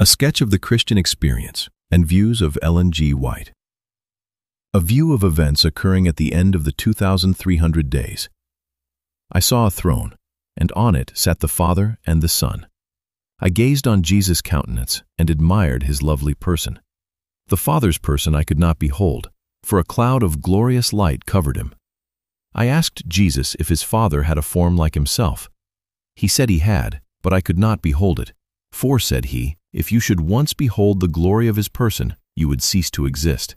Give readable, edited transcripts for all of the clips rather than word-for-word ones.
A sketch of the Christian experience and views of Ellen G. White. A view of events occurring at the end of the 2,300 days. I saw a throne, and on it sat the Father and the Son. I gazed on Jesus' countenance and admired his lovely person. The Father's person I could not behold, for a cloud of glorious light covered him. I asked Jesus if his Father had a form like himself. He said he had, but I could not behold it. For, said he, if you should once behold the glory of his person, you would cease to exist.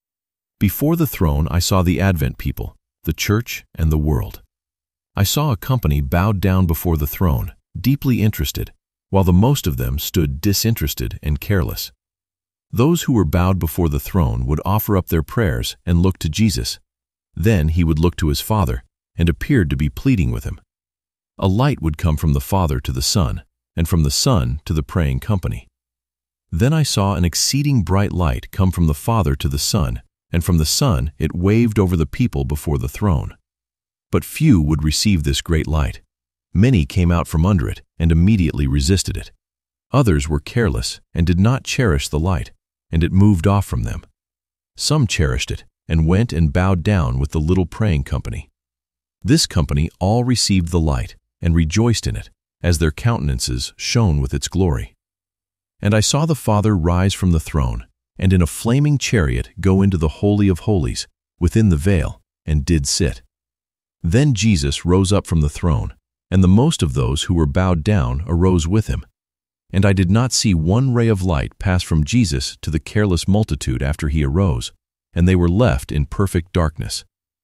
Before the throne I saw the Advent people, the church and the world. I saw a company bowed down before the throne, deeply interested, while the most of them stood disinterested and careless. Those who were bowed before the throne would offer up their prayers and look to Jesus. Then he would look to his Father and appeared to be pleading with him. A light would come from the Father to the Son, and from the Son to the praying company. Then I saw an exceeding bright light come from the Father to the Son, and from the Son it waved over the people before the throne. But few would receive this great light. Many came out from under it and immediately resisted it. Others were careless and did not cherish the light, and it moved off from them. Some cherished it and went and bowed down with the little praying company. This company all received the light and rejoiced in it, as their countenances shone with its glory. And I saw the Father rise from the throne, and in a flaming chariot go into the Holy of Holies, within the veil, and did sit. Then Jesus rose up from the throne, and the most of those who were bowed down arose with him. And I did not see one ray of light pass from Jesus to the careless multitude after he arose, and they were left in perfect darkness.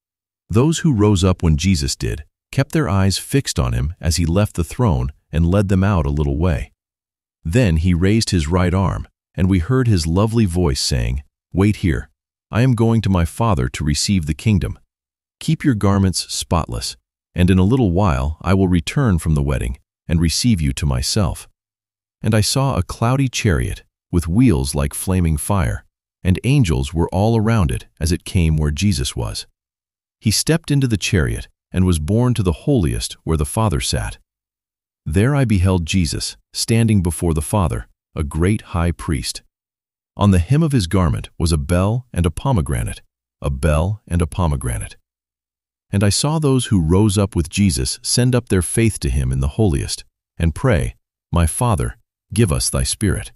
Those who rose up when Jesus did kept their eyes fixed on him as he left the throne and led them out a little way. Then he raised his right arm, and we heard his lovely voice saying, "Wait here. I am going to my Father to receive the kingdom. Keep your garments spotless, and in a little while I will return from the wedding and receive you to myself." And I saw a cloudy chariot with wheels like flaming fire, and angels were all around it as it came where Jesus was. He stepped into the chariot and was borne to the holiest where the Father sat. There I beheld Jesus, standing before the Father, a great high priest. On the hem of his garment was a bell and a pomegranate, a bell and a pomegranate. And I saw those who rose up with Jesus send up their faith to him in the holiest, and pray, "My Father, give us thy Spirit."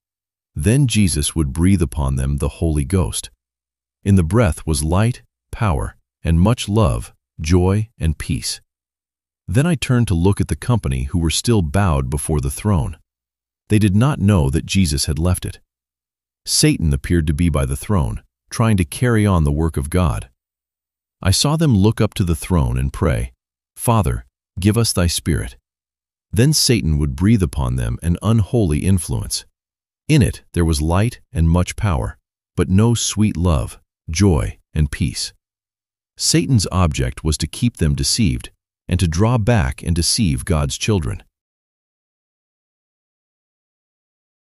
Then Jesus would breathe upon them the Holy Ghost. In the breath was light, power, and much love, joy, and peace. Then I turned to look at the company who were still bowed before the throne. They did not know that Jesus had left it. Satan appeared to be by the throne, trying to carry on the work of God. I saw them look up to the throne and pray, "Father, give us thy Spirit." Then Satan would breathe upon them an unholy influence. In it there was light and much power, but no sweet love, joy, and peace. Satan's object was to keep them deceived and to draw back and deceive God's children.